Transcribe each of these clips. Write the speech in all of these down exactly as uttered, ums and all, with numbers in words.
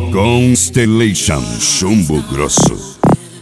Constellation Chumbo Grosso.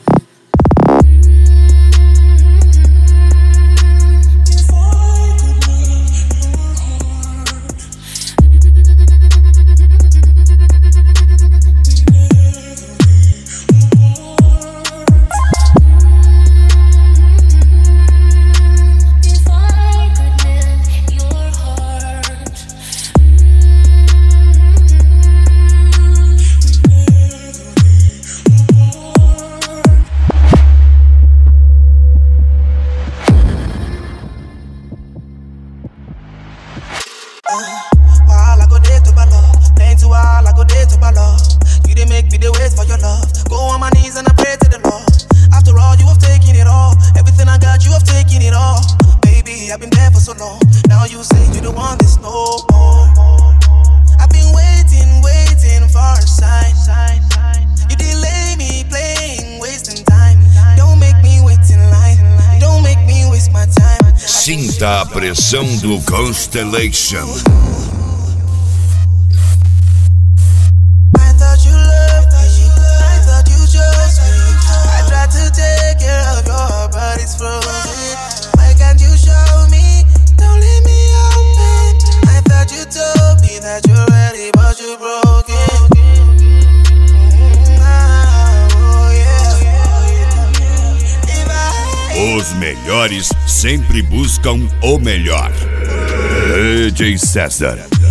While I go there to my love, playing too while I go there to my love. You didn't make me the wait for your love. Go on my knees and I pray to the Lord. After all, you have taken it all. Everything I got, you have taken it all. Baby, I've been there for so long. Now you say you don't want this no more. I've been waiting, waiting for a sign. You delay me playing, wasting time. Don't make me wait in line. Don't make me waste my time. Sinta a pressão do Constellation. I thought you loved me, I thought you chose me. I tried to take care of your heart, but it's frozen. Why can't you show me? Don't leave me open. I thought you told me that you're ready, but you're broken. Oh, yeah. If I... Os melhores sempre buscam o melhor. D J César.